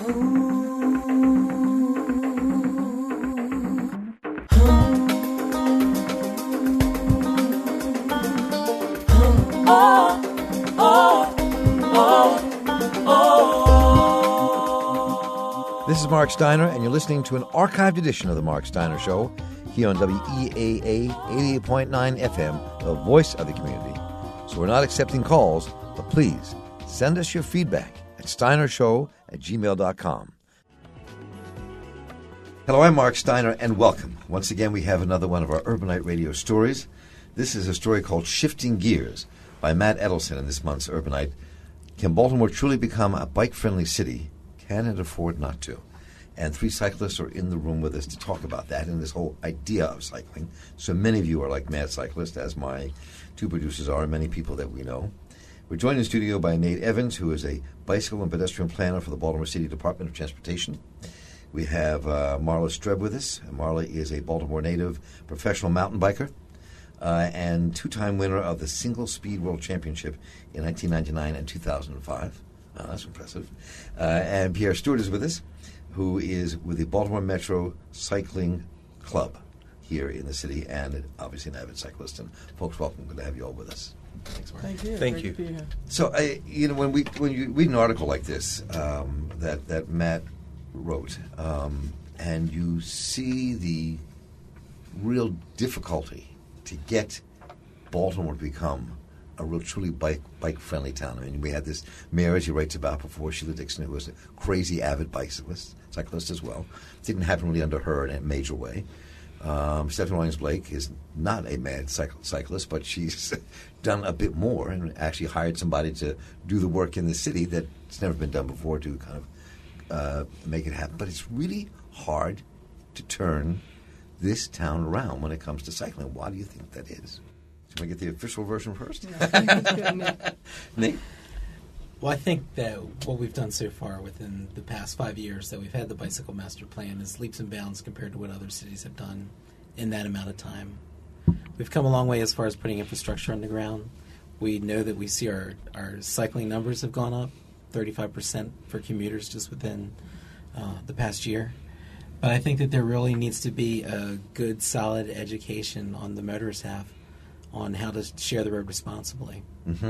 This is Mark Steiner, and you're listening to an archived edition of The Mark Steiner Show here on WEAA 88.9 FM, the voice of the community. So we're not accepting calls, but please send us your feedback at steinershow@gmail.com. Hello, I'm Mark Steiner, and welcome. Once again, we have another one of our Urbanite Radio stories. This is a story called Shifting Gears by Matt Edelson in this month's Urbanite. Can Baltimore truly become a bike-friendly city? Can it afford not to? And three cyclists are in the room with us to talk about that and this whole idea of cycling. So many of you are like mad cyclists, as my two producers are, and many people that we know. We're joined in the studio by Nate Evans, who is a bicycle and pedestrian planner for the Baltimore City Department of Transportation. We have Marla Streb with us. Marla is a Baltimore native, professional mountain biker, and two-time winner of the Single Speed World Championship in 1999 and 2005. That's impressive. And Pierre Stewart is with us, who is with the Baltimore Metro Cycling Club here in the city, and obviously an avid cyclist. And folks, welcome. Good to have you all with us. Thanks, Mark. Thank you. Thank you. Great to be here. So, when you read an article like this that Matt wrote, and you see the real difficulty to get Baltimore to become a real truly bike-friendly town. I mean, we had this mayor, as he writes about before, Sheila Dixon, who was a crazy avid cyclist as well. Didn't happen really under her in a major way. Stephanie Williams-Blake is not a mad cyclist, but she's done a bit more and actually hired somebody to do the work in the city that's never been done before to kind of make it happen. But it's really hard to turn this town around when it comes to cycling. Why do you think that is? Should we get the official version first? Yeah, I think it's good, Nick. Nate? Well, I think that what we've done so far within the past 5 years that we've had the Bicycle Master Plan is leaps and bounds compared to what other cities have done in that amount of time. We've come a long way as far as putting infrastructure on the ground. We know that we see our cycling numbers have gone up 35% for commuters just within the past year. But I think that there really needs to be a good, solid education on the motorist half on how to share the road responsibly. Mm-hmm.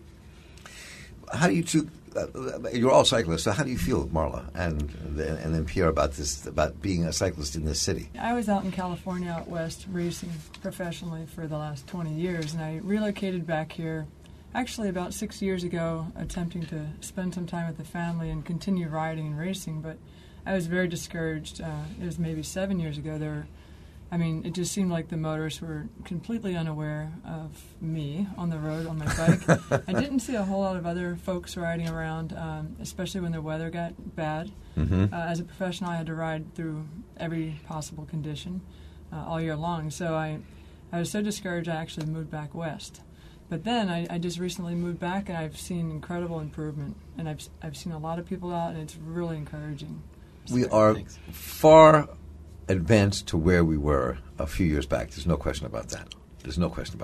How do you two? You're all cyclists, so how do you feel, Marla, and then Pierre, about being a cyclist in this city? I was out in California, out west, racing professionally for the last 20 years, and I relocated back here actually about 6 years ago, attempting to spend some time with the family and continue riding and racing, but I was very discouraged. It was maybe 7 years ago. It just seemed like the motorists were completely unaware of me on the road on my bike. I didn't see a whole lot of other folks riding around, especially when the weather got bad. Mm-hmm. As a professional, I had to ride through every possible condition all year long. So I was so discouraged, I actually moved back west. But then I just recently moved back, and I've seen incredible improvement. And I've seen a lot of people out, and it's really encouraging. We are far advanced to where we were a few years back. There's no question about that. No question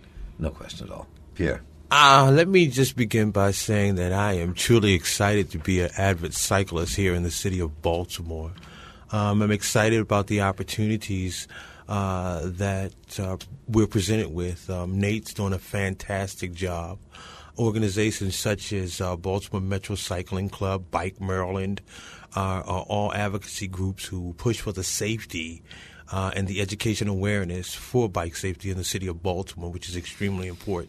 at all. Pierre? Let me just begin by saying that I am truly excited to be an avid cyclist here in the city of Baltimore. I'm excited about the opportunities that we're presented with. Nate's doing a fantastic job. Organizations such as Baltimore Metro Cycling Club, Bike Maryland, are all advocacy groups who push for the safety and the education awareness for bike safety in the city of Baltimore, which is extremely important.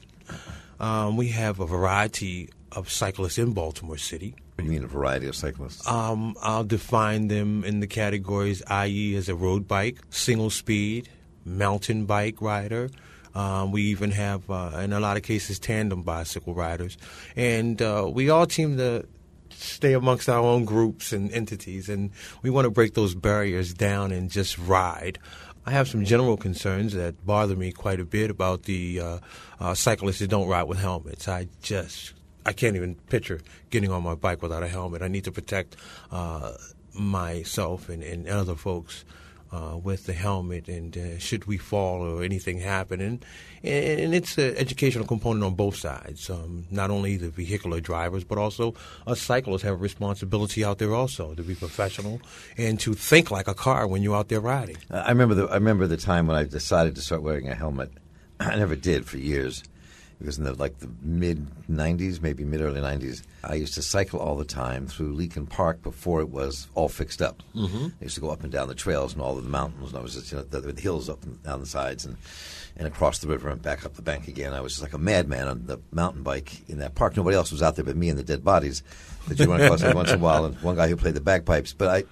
We have a variety of cyclists in Baltimore City. What do you mean, a variety of cyclists? I'll define them in the categories, i.e. as a road bike, single speed, mountain bike rider. We even have, in a lot of cases, tandem bicycle riders. And we all seem to stay amongst our own groups and entities, and we want to break those barriers down and just ride. I have some general concerns that bother me quite a bit about the cyclists that don't ride with helmets. I can't even picture getting on my bike without a helmet. I need to protect myself and other folks with the helmet, and should we fall or anything happen. And it's an educational component on both sides. Not only the vehicular drivers, but also us cyclists have a responsibility out there also to be professional and to think like a car when you're out there riding. I remember the time when I decided to start wearing a helmet. I never did for years. Because in the mid-'90s, maybe mid-early 90s, I used to cycle all the time through Leakin Park before it was all fixed up. Mm-hmm. I used to go up and down the trails and all of the mountains, and I was just, the hills up and down the sides and across the river and back up the bank again. I was just like a madman on the mountain bike in that park. Nobody else was out there but me and the dead bodies that you run across every once in a while, and one guy who played the bagpipes. But I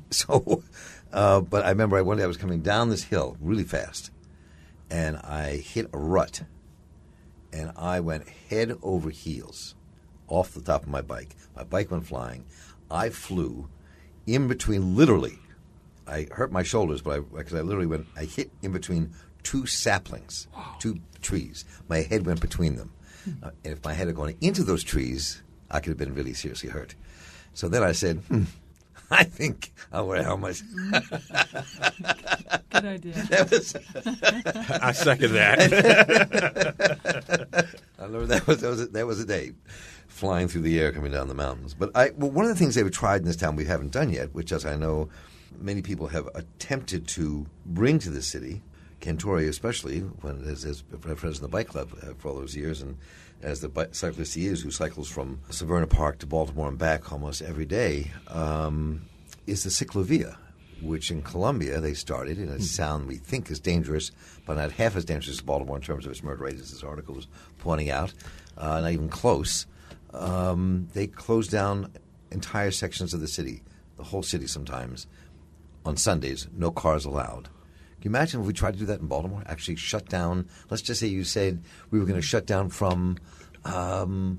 remember one day I was coming down this hill really fast, and I hit a rut. And I went head over heels off the top of my bike. My bike went flying. I flew in between, literally. I hurt my shoulders, because I hit in between two saplings, two trees. My head went between them. And if my head had gone into those trees, I could have been really seriously hurt. So then I said, I think I'll wear a helmet. Good idea. I second that. I remember that was a day, flying through the air, coming down the mountains. But one of the things they've tried in this town we haven't done yet, which, as I know, many people have attempted to bring to the city, Ken Torrey especially, as president of the bike club for all those years, and as the cyclist he is, who cycles from Severna Park to Baltimore and back almost every day, is the ciclovia, which in Columbia they started in a town we think is dangerous, but not half as dangerous as Baltimore in terms of its murder rate, as this article was pointing out, not even close. They closed down entire sections of the city, the whole city sometimes, on Sundays, no cars allowed. Can you imagine if we tried to do that in Baltimore? Actually shut down. Let's just say you said we were going to shut down from the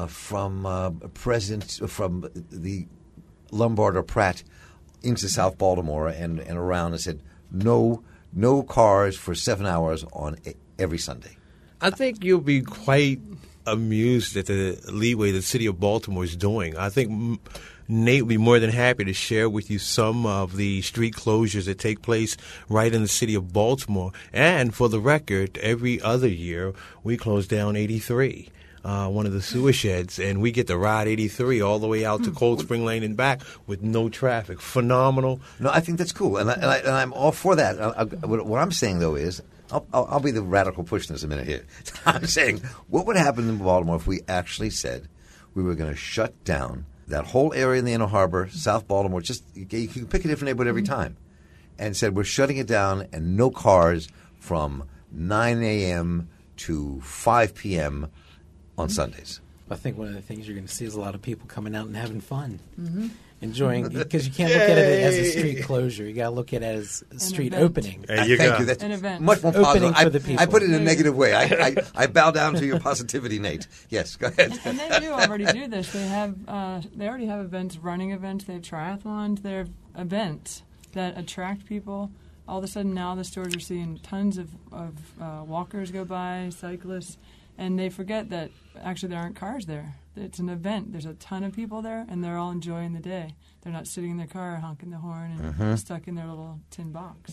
Lombard or Pratt into South Baltimore and around, and said no cars for 7 hours on every Sunday. I think you'll be quite amused at the leeway the city of Baltimore is doing. I think Nate would be more than happy to share with you some of the street closures that take place right in the city of Baltimore. And for the record, every other year we close down 83. One of the sewer sheds, and we get to ride 83 all the way out to Cold Spring Lane and back with no traffic. Phenomenal. No, I think that's cool, and I'm all for that. What I'm saying, though, is I'll be the radical push in this a minute here. I'm saying, what would happen in Baltimore if we actually said we were going to shut down that whole area in the Inner Harbor, South Baltimore, just you can pick a different neighborhood every time, and said we're shutting it down and no cars from 9 a.m. to 5 p.m. on Sundays. I think one of the things you're going to see is a lot of people coming out and having fun, enjoying, because you can't look at it as a street closure. You got to look at it as a street opening. There you go. Thank you. That's an event. Much more positive. For the people. I put it in a negative way. I bow down to your positivity, Nate. Yes, go ahead. And they do already do this. They already have events, running events. They have triathlons. They have events that attract people. All of a sudden now the stores are seeing tons of walkers go by, cyclists, and they forget that actually there aren't cars there. It's an event. There's a ton of people there, and they're all enjoying the day. They're not sitting in their car honking the horn and stuck in their little tin box.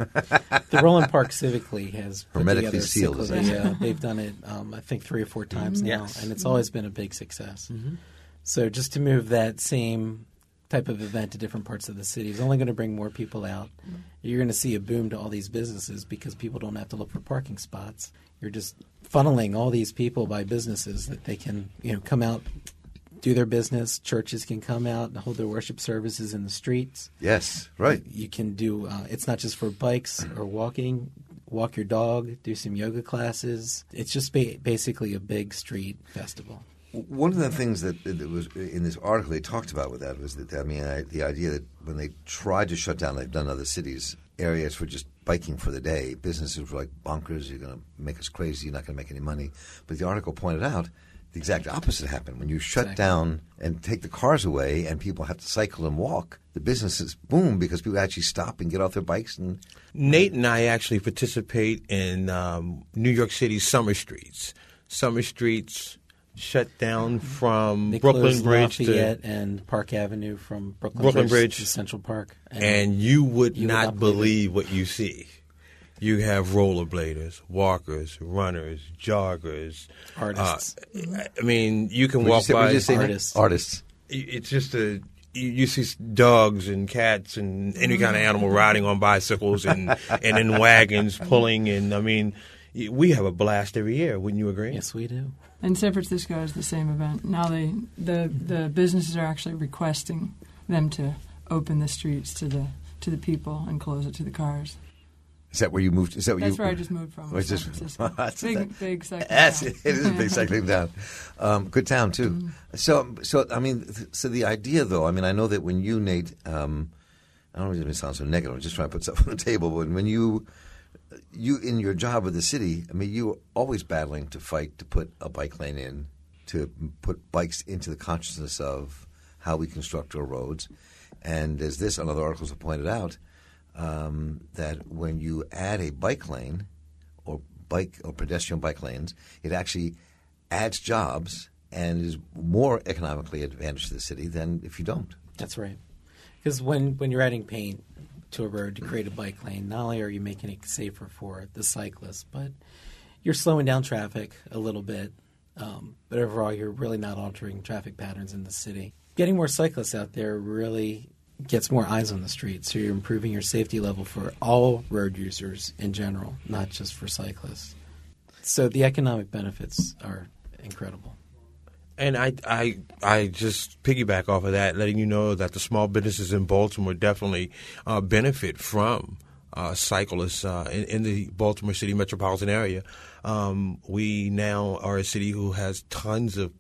The Roland Park Civic League has put hermetically together sealed. They've done it, I think, 3 or 4 times now, and it's always been a big success. So just to move that same type of event to different parts of the city is only going to bring more people out. You're going to see a boom to all these businesses because people don't have to look for parking spots. You're just funneling all these people by businesses that they can, come out, do their business. Churches can come out and hold their worship services in the streets. Yes, right. You can do. It's not just for bikes or walking. Walk your dog. Do some yoga classes. It's just basically a big street festival. One of the things that was in this article they talked about with that was that the idea that when they tried to shut down, they've done other cities, areas for just biking for the day. Businesses were like, bonkers, you're going to make us crazy, you're not going to make any money. But the article pointed out the exact opposite happened. When you shut down and take the cars away and people have to cycle and walk, the businesses boom because people actually stop and get off their bikes. And Nate and I actually participate in New York City's Summer Streets. Summer Streets shut down from They Brooklyn closed Bridge Lafayette to and Park Avenue from Brooklyn Brooklyn Bridge Bridge. to Central Park. and you would You would not not believe believe what you see. You have rollerbladers, walkers, runners, joggers. Artists. I mean, you can Would you walk say- by. would you say Artists. Artists. It's just you see dogs and cats and any kind of animal riding on bicycles and in wagons pulling. And I mean, we have a blast every year. Wouldn't you agree? Yes, we do. And San Francisco has the same event. Now the businesses are actually requesting them to open the streets to the people and close it to the cars. Is that where you moved? Is that where That's you? where I just moved from. Oh, it's San just- Francisco. that's- big cycling Yes, town. it is a big cycling town. Good town too. So I mean, so the idea though, I mean, I know that when you, Nate, I don't want to sound so negative. I'm just trying to put stuff on the table. But when you in your job with the city, I mean, you were always battling to fight to put a bike lane in, to put bikes into the consciousness of how we construct our roads, and as this and other articles have pointed out. That when you add a bike lane or pedestrian bike lanes, it actually adds jobs and is more economically advantageous to the city than if you don't. That's right. Because when you're adding paint to a road to create a bike lane, not only are you making it safer for the cyclists, but you're slowing down traffic a little bit. But overall, you're really not altering traffic patterns in the city. Getting more cyclists out there really gets more eyes on the street, so you're improving your safety level for all road users in general, not just for cyclists. So the economic benefits are incredible. And I just piggyback off of that, letting you know that the small businesses in Baltimore definitely benefit from cyclists in the Baltimore City metropolitan area. We now are a city who has tons of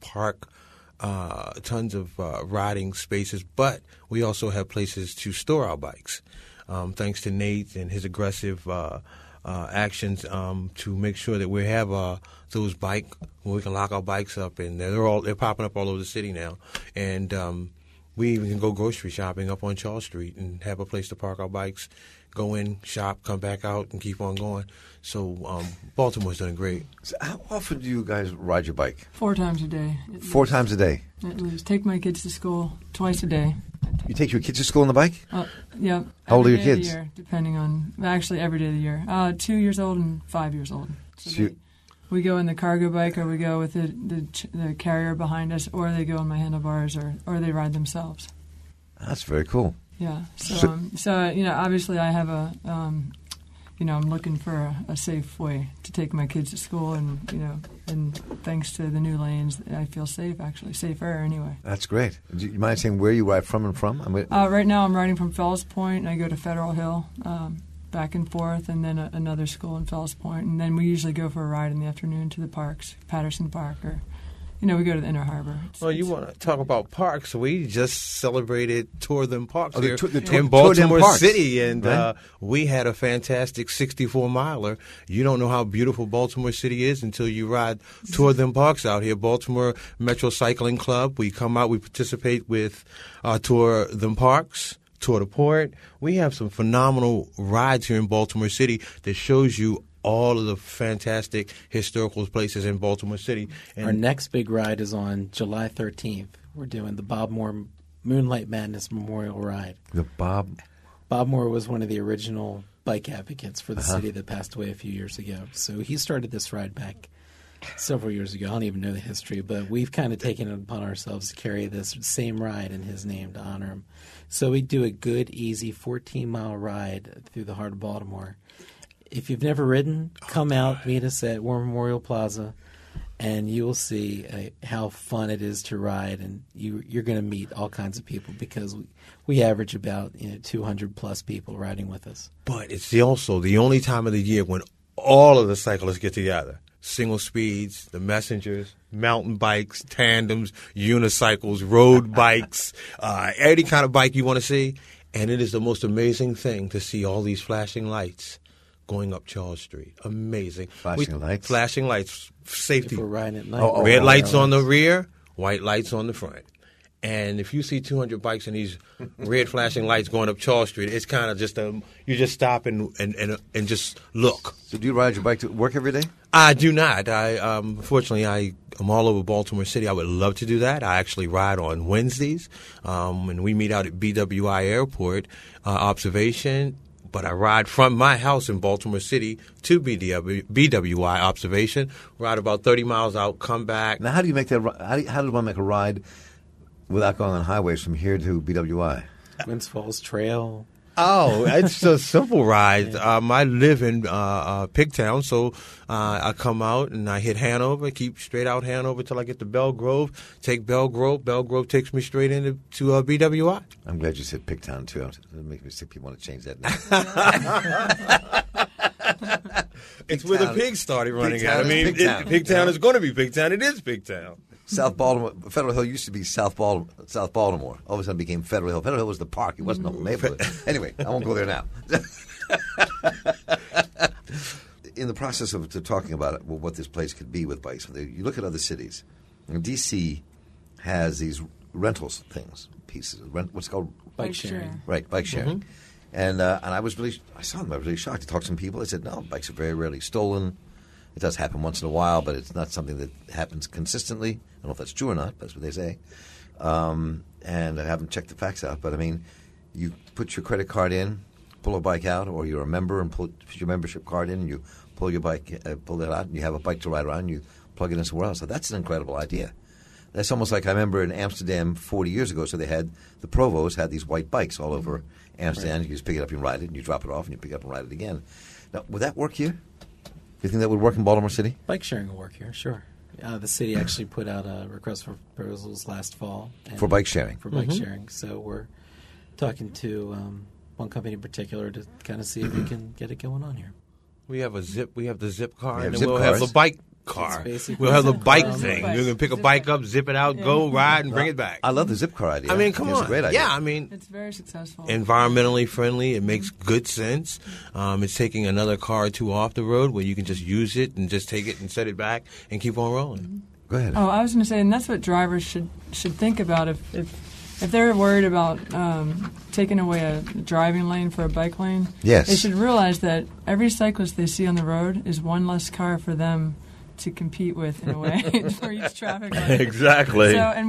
riding spaces, but we also have places to store our bikes. Thanks to Nate and his aggressive actions to make sure that we have those we can lock our bikes up, and they're popping up all over the city now. And we even can go grocery shopping up on Charles Street and have a place to park our bikes, go in, shop, come back out, and keep on going. So Baltimore's doing great. So how often do you guys ride your bike? 4 times a day. at 4 least. times a day. At least. Take my kids to school twice a day. You take your kids to school on the bike? Yeah. How old are every your day of the kids? year, depending on, actually every day of the year. 2 years old and 5 years old. So we go in the cargo bike, or we go with the carrier behind us, or they go on my handlebars, or they ride themselves. That's very cool. Yeah. So obviously I have I'm looking for a safe way to take my kids to school, and thanks to the new lanes, I feel safe, actually, safer anyway. That's great. Do you mind saying where you ride from and from? Right now I'm riding from Fells Point, and I go to Federal Hill, back and forth, and then another school in Fells Point, and then we usually go for a ride in the afternoon to the parks, Patterson Park, or we go to the Inner Harbor. Well, you want to talk about parks? We just celebrated Tour Them Parks here the in Tour Them Baltimore Parks, City, and right? we had a fantastic 64-miler. You don't know how beautiful Baltimore City is until you ride Tour Them Parks out here. Baltimore Metro Cycling Club. We come out, we participate with Tour Them Parks, Tour de Port. We have some phenomenal rides here in Baltimore City that shows you all of the fantastic historical places in Baltimore City. And Our next big ride is on July 13th. We're doing the Bob Moore Moonlight Madness Memorial Ride. The Bob Moore was one of the original bike advocates for the city that passed away a few years ago. So he started this ride back several years ago. I don't even know the history, but we've kind of taken it upon ourselves to carry this same ride in his name to honor him. So we do a good, easy 14-mile ride through the heart of Baltimore. If you've never ridden, come out, meet us at War Memorial Plaza, and you will see how fun it is to ride, and you're going to meet all kinds of people because we average about 200-plus people riding with us. But it's also the only time of the year when all of the cyclists get together. Single speeds, the messengers, mountain bikes, tandems, unicycles, road bikes, any kind of bike you want to see. And it is the most amazing thing to see all these flashing lights going up Charles Street. Amazing. Flashing lights? Flashing lights. Safety. If we're riding at night. Red lights on the rear, white lights on the front. And if you see 200 bikes and these red flashing lights going up Charles Street, it's kind of just you just stop and just look. So do you ride your bike to work every day? I do not. Fortunately, I'm all over Baltimore City. I would love to do that. I actually ride on Wednesdays, and we meet out at BWI Airport observation. But I ride from my house in Baltimore City to BWI observation. Ride about 30 miles out, come back. Now, how do you make that? How does one make a ride without going on highways from here to BWI? Winds Falls Trail. Oh, it's a simple ride. I live in Pigtown, so I come out and I hit Hanover, keep straight out Hanover till I get to Belle Grove, take Belle Grove. Belle Grove takes me straight into BWI. I'm glad you said Pigtown, too. It makes me sick. People want to change that name. It's where the pigs started running Pigtown at. I mean, Pigtown is going to be Pigtown. It is Pigtown. South Baltimore, Federal Hill used to be South Baltimore. All of a sudden became Federal Hill. Federal Hill was the park. It wasn't no neighborhood. Anyway, I won't go there now. In the process of talking about what this place could be with bikes, you look at other cities. D.C. has these rentals pieces. What's it called? Bike sharing. Right, bike sharing. And I was I saw them. I was really shocked. I talked to some people. They said, no, bikes are very rarely stolen. It does happen once in a while, but it's not something that happens consistently. I don't know if that's true or not, but that's what they say. And I haven't checked the facts out, but I mean, you put your credit card in, pull a bike out, or you're a member and put your membership card in, and you pull your bike, pull it out, and you have a bike to ride around, and you plug it in somewhere else. So that's an incredible idea. That's almost like I remember in Amsterdam 40 years ago, so they had, the Provos had these white bikes all over Amsterdam. Right. You just pick it up and ride it, and you drop it off, and you pick it up and ride it again. Now, would that work here? Do you think that would work in Baltimore City? Bike sharing will work here, sure. The city actually put out a request for proposals last fall. For bike sharing? For bike sharing. So we're talking to one company in particular to kind of see if we can get it going on here. We have the zip car, and then zip we'll cars. have the bike car. We'll have the bike thing. Bike. You can pick a bike up, zip it out, go ride, and bring it back. I love the zip car idea. I mean, come on. It's a great idea. Yeah, I mean, It's very successful. environmentally friendly. It makes good sense. It's taking another car or two off the road where you can just use it and just take it and set it back and keep on rolling. Go ahead. Oh, I was going to say, and that's what drivers should think about if they're worried about taking away a driving lane for a bike lane. Yes. They should realize that every cyclist they see on the road is one less car for them to compete with in a way for each traffic light. Exactly. So, and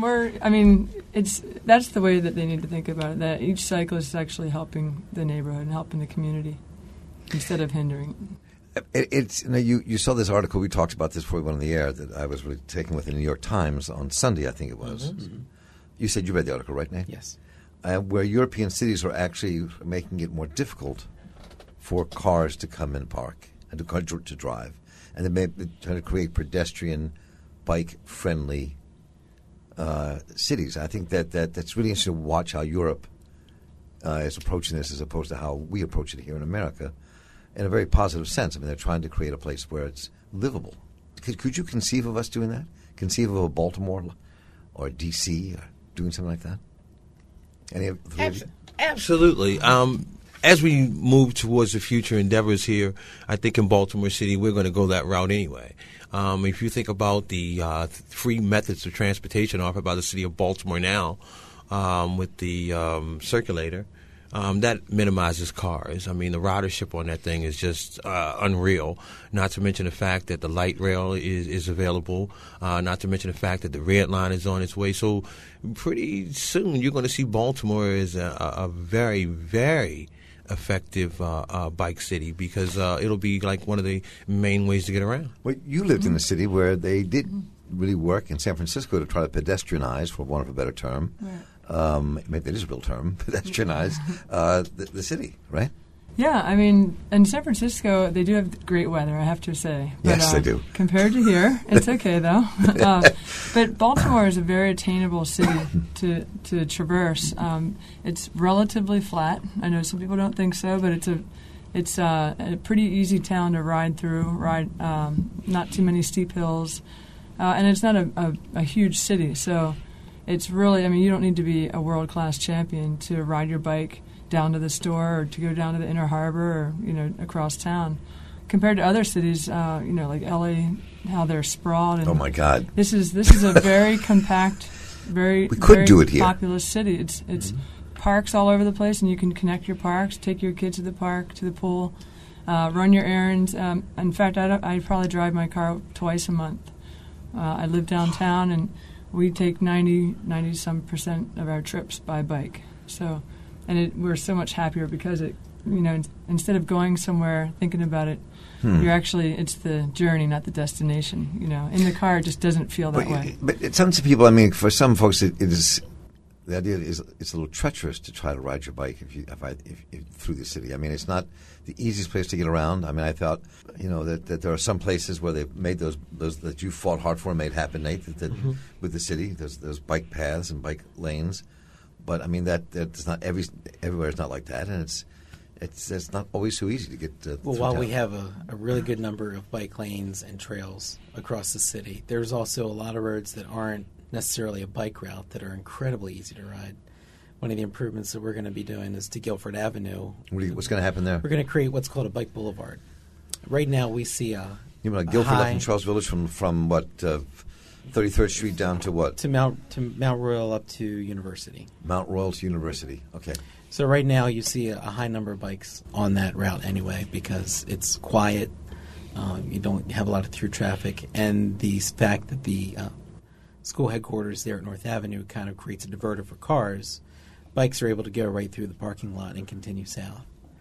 that's the way that they need to think about it, that each cyclist is actually helping the neighborhood and helping the community instead of hindering. You saw this article. We talked about this before we went on the air that I was really taken with the New York Times on Sunday, I think it was. Mm-hmm. You said you read the article, right, Nate? Yes. Where European cities are actually making it more difficult for cars to come and park and to drive. And they may be trying to create pedestrian, bike-friendly cities. I think that's really interesting to watch how Europe is approaching this as opposed to how we approach it here in America in a very positive sense. I mean, they're trying to create a place where it's livable. Could you conceive of us doing that? Conceive of a Baltimore or D.C. or doing something like that? Any of the Absolutely. As we move towards the future endeavors here, I think in Baltimore City we're going to go that route anyway. If you think about the free methods of transportation offered by the city of Baltimore now with the circulator, that minimizes cars. I mean, the ridership on that thing is just unreal, not to mention the fact that the light rail is available, not to mention the fact that the red line is on its way. So pretty soon you're going to see Baltimore as a very, very effective bike city because it'll be like one of the main ways to get around. Well, you lived in a city where they did really work in San Francisco to try to pedestrianize, for want of a better term. Right. Maybe that is a real term, pedestrianize the city, right? Yeah, I mean, in San Francisco, they do have great weather, I have to say. But, yes, they do. Compared to here, it's okay, though. But Baltimore is a very attainable city to traverse. It's relatively flat. I know some people don't think so, but it's a pretty easy town to ride through, not too many steep hills. And it's not a huge city, so it's really, I mean, you don't need to be a world-class champion to ride your bike down to the store or to go down to the Inner Harbor or, across town. Compared to other cities, like LA, how they're sprawled. And oh, my God. This is a very compact, very populous city. It's parks all over the place, and you can connect your parks, take your kids to the park, to the pool. run your errands. In fact, I probably drive my car twice a month. I live downtown, and we take 90-some% of our trips by bike. So, we're so much happier because instead of going somewhere thinking about it, it's the journey, not the destination. In the car, it just doesn't feel that way. But it sounds to people. I mean, for some folks, it is. The idea is it's a little treacherous to try to ride your bike if through the city. I mean, it's not the easiest place to get around. I mean, I thought, that there are some places where they've made those that you fought hard for and made happen, Nate, with the city. There's bike paths and bike lanes, but I mean that's not everywhere. It's not like that, and it's not always so easy to get. Well, while we have a really good number of bike lanes and trails across the city, there's also a lot of roads that aren't necessarily a bike route that are incredibly easy to ride. One of the improvements that we're going to be doing is to Guilford Avenue. What's going to happen there? We're going to create what's called a bike boulevard. Right now we see you mean like Guilford up in Charles Village from what 33rd Street down to what? To Mount Royal up to University. Mount Royal to University. Okay. So right now you see a high number of bikes on that route anyway because it's quiet. You don't have a lot of through traffic, and the fact that the school headquarters there at North Avenue kind of creates a diverter for cars. Bikes are able to go right through the parking lot and continue south.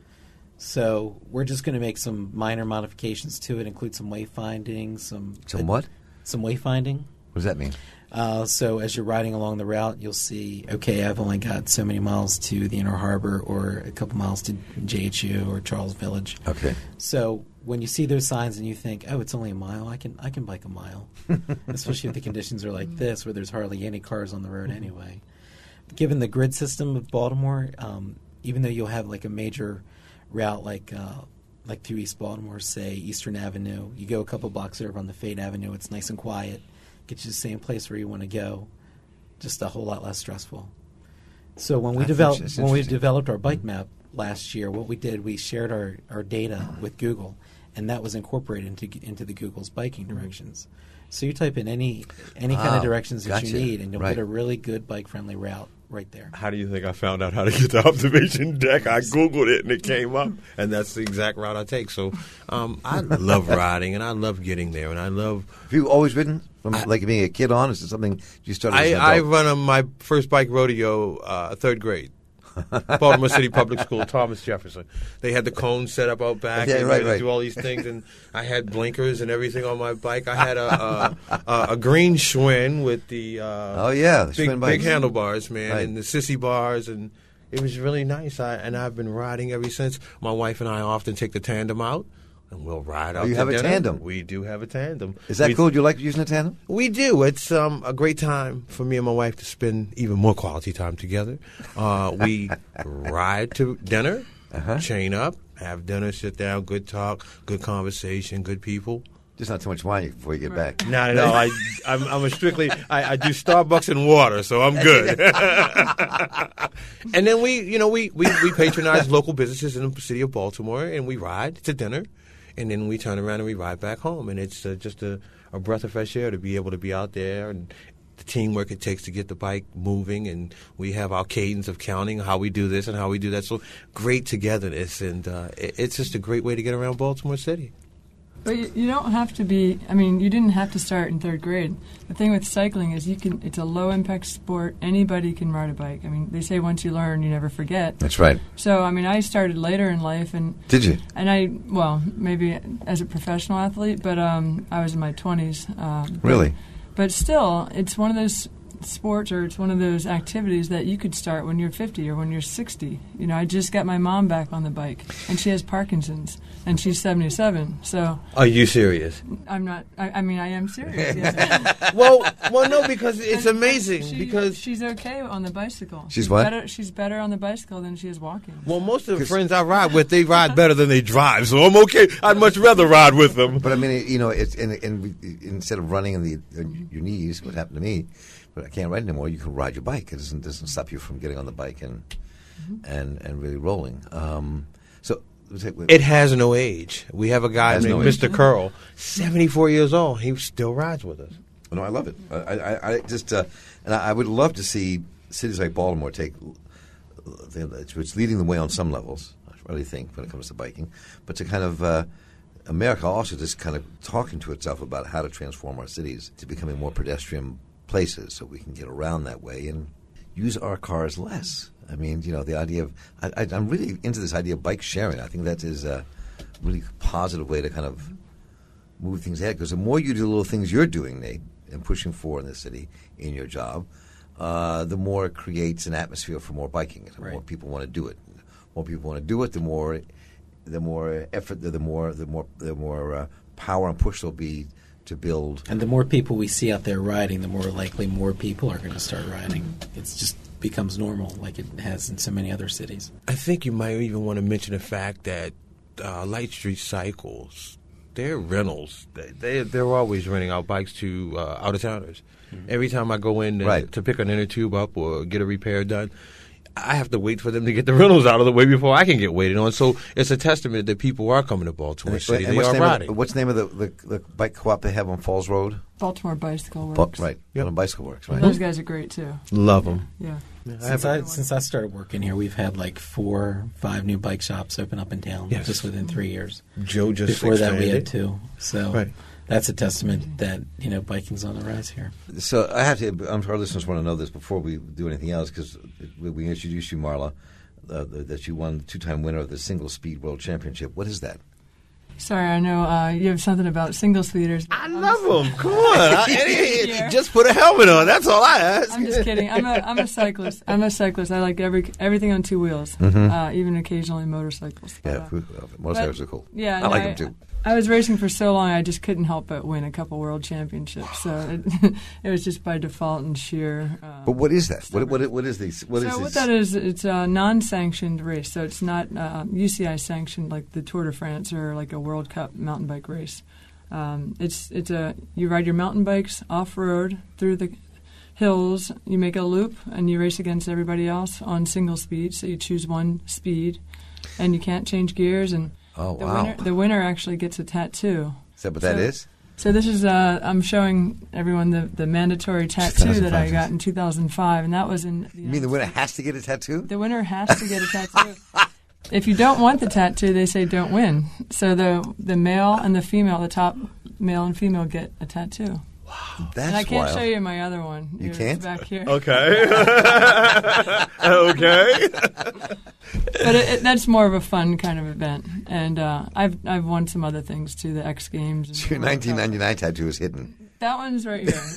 So we're just going to make some minor modifications to it, include some wayfinding. Some what? Some wayfinding. What does that mean? So as you're riding along the route, you'll see, okay, I've only got so many miles to the Inner Harbor or a couple miles to JHU or Charles Village. Okay. So when you see those signs and you think, oh, it's only a mile, I can bike a mile, especially if the conditions are like this where there's hardly any cars on the road anyway. Given the grid system of Baltimore, even though you'll have like a major route like through East Baltimore, say Eastern Avenue, you go a couple blocks over on the Fade Avenue, it's nice and quiet, gets you the same place where you want to go, just a whole lot less stressful. So when we developed our bike map last year, what we did, we shared our data with Google, and that was incorporated into the Google's biking directions. So you type in any kind of directions that you need, and you'll get a really good bike-friendly route right there. How do you think I found out how to get the observation deck? I Googled it, and it came up, and that's the exact route I take. So I love riding, and I love getting there, and I love... Have you always ridden? From being a kid on? Is it something you started as an adult? I run my first bike rodeo third grade. Baltimore City Public School, Thomas Jefferson. They had the cones set up out back. Yeah, right. Do all these things, and I had blinkers and everything on my bike. I had a green Schwinn with the big handlebars, man, and the sissy bars, and it was really nice. And I've been riding ever since. My wife and I often take the tandem out. And we'll ride out. You have a tandem? We do have a tandem. Is that cool? Do you like using a tandem? We do. It's a great time for me and my wife to spend even more quality time together. We ride to dinner, chain up, have dinner, sit down, good talk, good conversation, good people. Just not too much wine before you get back. No. I'm a strictly. I do Starbucks and water, so I'm good. And then we patronize local businesses in the city of Baltimore, and we ride to dinner. And then we turn around and we ride back home. And it's just a breath of fresh air to be able to be out there and the teamwork it takes to get the bike moving. And we have our cadence of counting how we do this and how we do that. So great togetherness. And it's just a great way to get around Baltimore City. But you don't have to be, you didn't have to start in third grade. The thing with cycling is it's a low-impact sport. Anybody can ride a bike. They say once you learn, you never forget. That's right. So, I started later in life. Did you? And maybe as a professional athlete, but I was in my 20s. Really? But still, it's one of those sports or it's one of those activities that you could start when you're 50 or when you're 60. I just got my mom back on the bike, and she has Parkinson's, and she's 77. So, are you serious? I'm not. I am serious. Yes. well, no, because it's amazing. Because she's okay on the bicycle. She's what? She's better on the bicycle than she is walking. Well, most of the friends I ride with, they ride better than they drive, so I'm okay. I'd much rather ride with them. But it's instead of running in your knees, what happened to me. But I can't ride anymore. You can ride your bike. It doesn't stop you from getting on the bike and really rolling. So it has no age. We have a guy named Mr. Curl, 74 years old. He still rides with us. No, I love it. I just and I would love to see cities like Baltimore take. It's leading the way on some levels. really think when it comes to biking, but to kind of America also just kind of talking to itself about how to transform our cities to becoming more pedestrian places so we can get around that way and use our cars less. I mean, the idea of I'm really into this idea of bike sharing. I think that is a really positive way to kind of move things ahead, because the more you do the little things you're doing, Nate, and pushing for in the city in your job, the more it creates an atmosphere for more biking. The more people want to do it. The more people want to do it, the more effort, the more power and push there'll be to build. And the more people we see out there riding, the more likely more people are going to start riding. It's just becomes normal, like it has in so many other cities. I think you might even want to mention the fact that Light Street Cycles, they're rentals. They're always renting out bikes to out-of-towners. Mm-hmm. Every time I go in to pick an inner tube up or get a repair done, I have to wait for them to get the rentals out of the way before I can get waited on. So it's a testament that people are coming to Baltimore City. They are riding. What's the name of the bike co-op they have on Falls Road? Baltimore Bicycle Works. Right. Yep. Bicycle Works, right. Those guys are great, too. Love them. Yeah. Since I started working here, we've had like 4 or 5 new bike shops open up in town just within 3 years. Joe just Before expanded. that, we had 2. So that's a testament that biking's on the rise here. So I have to. I'm sure our listeners want to know this before we do anything else, because we introduced you, Marla, that you won 2-time winner of the Single Speed World Championship. What is that? Sorry, I know you have something about single speeders. I love them. Come on. Just put a helmet on. That's all I ask. I'm just kidding. I'm a cyclist. I like everything on 2 wheels, even occasionally motorcycles. Yeah, motorcycles are cool. Yeah, I like them too. I was racing for so long, I just couldn't help but win a couple world championships. So it was just by default and sheer. But what is that? What is these? What that is, it's a non-sanctioned race. So it's not UCI sanctioned like the Tour de France or like a World Cup mountain bike race. You ride your mountain bikes off road through the hills. You make a loop and you race against everybody else on single speed. So you choose one speed, and you can't change gears. And the winner actually gets a tattoo. Is that what that is? So this is I'm showing everyone the mandatory tattoo that I got in 2005, and that was in. You mean the winner has to get a tattoo? The winner has to get a tattoo. If you don't want the tattoo, they say don't win. So the male and the female, the top male and female, get a tattoo. Wow, that's and I can't wild. show you my other one. You can't? It's back here. Okay. Okay. But that's more of a fun kind of event, and I've won some other things too, the X Games. So your 1999 tattoo is hidden. That one's right here.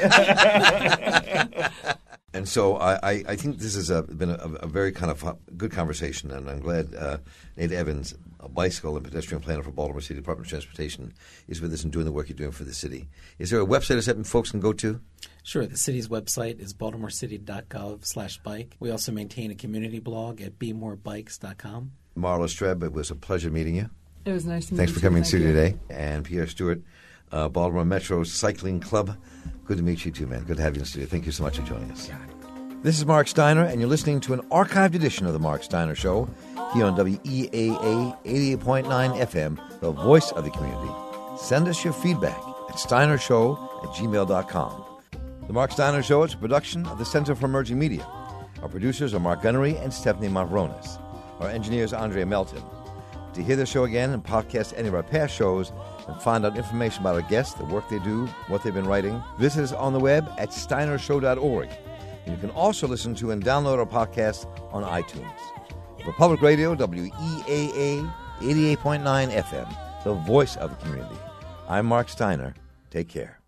And so I think this has been a very kind of good conversation, and I'm glad Nate Evans, a bicycle and pedestrian planner for Baltimore City Department of Transportation, is with us and doing the work you're doing for the city. Is there a website or something folks can go to? Sure. The city's website is baltimorecity.gov/bike. We also maintain a community blog at bemorebikes.com. Marla Streb, it was a pleasure meeting you. It was nice to meet you. Thanks for coming in studio today. And Pierre Stewart, Baltimore Metro Cycling Club. Good to meet you too, man. Good to have you in the studio. Thank you so much for joining us. This is Mark Steiner, and you're listening to an archived edition of The Mark Steiner Show here on WEAA 88.9 FM, the voice of the community. Send us your feedback at steinershow@gmail.com. The Mark Steiner Show is a production of the Center for Emerging Media. Our producers are Mark Gunnery and Stephanie Mavronis. Our engineer is Andrea Melton. To hear the show again and podcast any of our past shows and find out information about our guests, the work they do, what they've been writing, visit us on the web at steinershow.org. And you can also listen to and download our podcast on iTunes. For Public Radio, WEAA 88.9 FM, the voice of the community. I'm Mark Steiner. Take care.